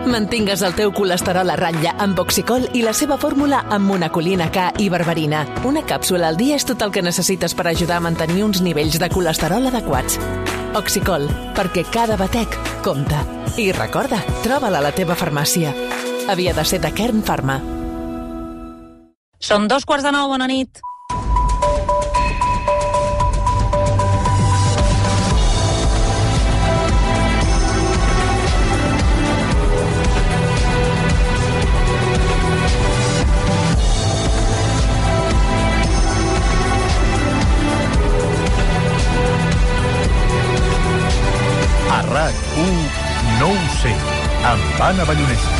Mantingues el teu colesterol a ratlla amb Oxicol i la seva fórmula amb monacolina K i berberina. Una càpsula al dia és tot el que necessites per ajudar a mantenir uns nivells de colesterol adequats. Oxicol, perquè cada batec compta. I recorda, troba-la a la teva farmàcia. Havia de ser de Kern Pharma. Són 8:45, bona nit. A RAC1 no ho sé, amb Anna Ballonesa.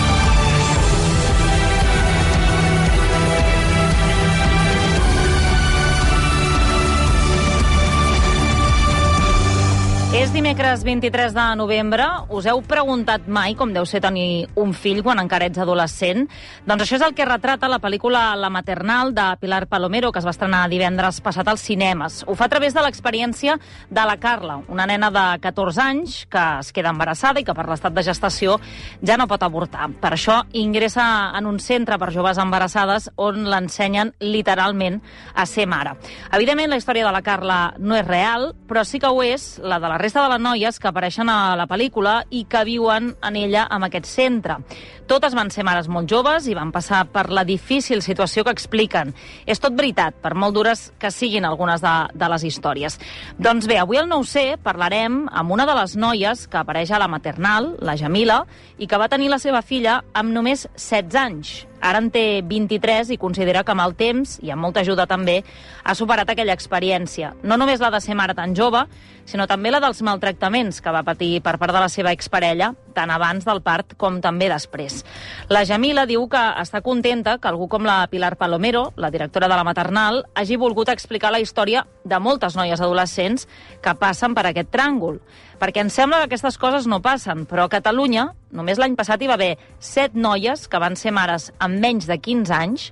És dimecres 23 de novembre. Us heu preguntat mai com deu ser tenir un fill quan encara ets adolescent? Doncs això és el que retrata la pel·lícula La maternal de Pilar Palomero, que es va estrenar divendres passat als cinemes. Ho fa a través de l'experiència de la Carla, una nena de 14 anys que es queda embarassada i que per l'estat de gestació ja no pot avortar. Per això ingressa en un centre per joves embarassades on l'ensenyen literalment a ser mare. Evidentment, la història de la Carla no és real, però sí que ho és la de la resta de les noies que apareixen a la pel·lícula i que viuen en ella en aquest centre. Totes van ser mares molt joves i van passar per la difícil situació que expliquen. És tot veritat, per molt dures que siguin algunes de les històries. Doncs bé, avui al No ho sé parlarem amb una de les noies que apareix a la maternal, la Jamila, i que va tenir la seva filla amb només 16 anys. Ara en té 23 i considera que amb el temps, i amb molta ajuda també, ha superat aquella experiència. No només la de ser mare tan jove, sinó també la dels maltractaments que va patir per part de la seva exparella, tant abans del part com també després. La Jamila diu que està contenta que algú com la Pilar Palomero, la directora de la maternal, hagi volgut explicar la història de moltes noies adolescents que passen per aquest tràngol. Perquè ens sembla que aquestes coses no passen, però a Catalunya només l'any passat hi va haver 7 noies que van ser mares amb menys de 15 anys,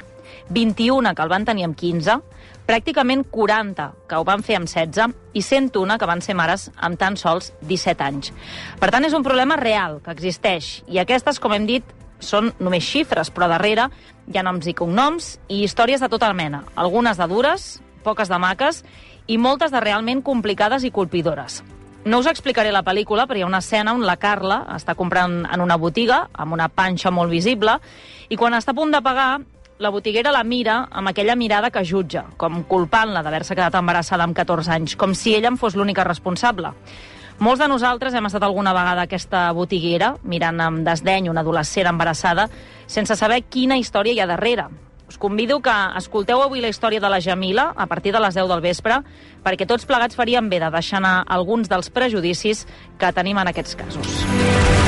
21 que el van tenir amb 15, pràcticament 40 que ho van fer amb 16 i 101 que van ser mares amb tan sols 17 anys. Per tant, és un problema real que existeix i aquestes, com hem dit, són només xifres, però darrere hi ha noms i cognoms i històries de tota mena, algunes de dures, poques de maques i moltes de realment complicades i colpidores. No us explicaré la pel·lícula, però hi ha una escena on la Carla està comprant en una botiga, amb una panxa molt visible, i quan està a punt de pagar, la botiguera la mira amb aquella mirada que jutja, com culpant-la d'haver-se quedat embarassada amb 14 anys, com si ella en fos l'única responsable. Molts de nosaltres hem estat alguna vegada a aquesta botiguera, mirant amb desdeny una adolescent embarassada, sense saber quina història hi ha darrere. Us convido que escolteu avui la història de la Jamila a partir de les 10 del vespre, perquè tots plegats faríem bé de deixar anar alguns dels prejudicis que tenim en aquests casos.